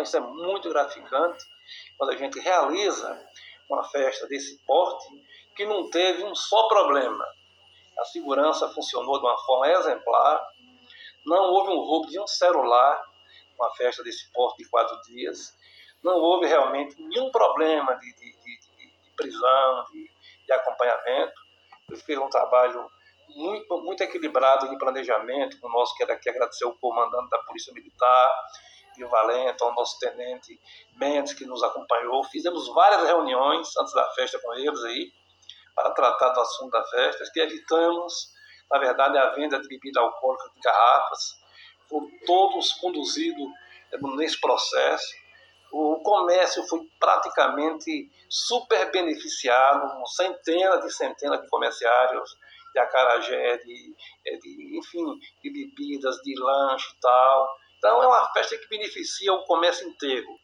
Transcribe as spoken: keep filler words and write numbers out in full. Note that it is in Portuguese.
isso é muito gratificante quando a gente realiza uma festa desse porte que não teve um só problema. A segurança funcionou de uma forma exemplar, não houve um roubo de um celular, uma festa desse porte de quatro dias, não houve realmente nenhum problema de, de, de, de prisão, de, de acompanhamento. Eu fiz um trabalho muito, muito equilibrado de planejamento, o nosso, quero aqui agradecer ao comandante da Polícia Militar, Pio Valente, ao nosso tenente Mendes, que nos acompanhou. Fizemos várias reuniões antes da festa com eles aí, para tratar do assunto da festa, que evitamos, na verdade, a venda de bebida alcoólica de garrafas. Foram todos conduzidos nesse processo. O comércio foi praticamente super beneficiado, centenas e centenas de comerciários de acarajé, de, de, enfim, de bebidas, de lanche e tal. Então é uma festa que beneficia o comércio inteiro.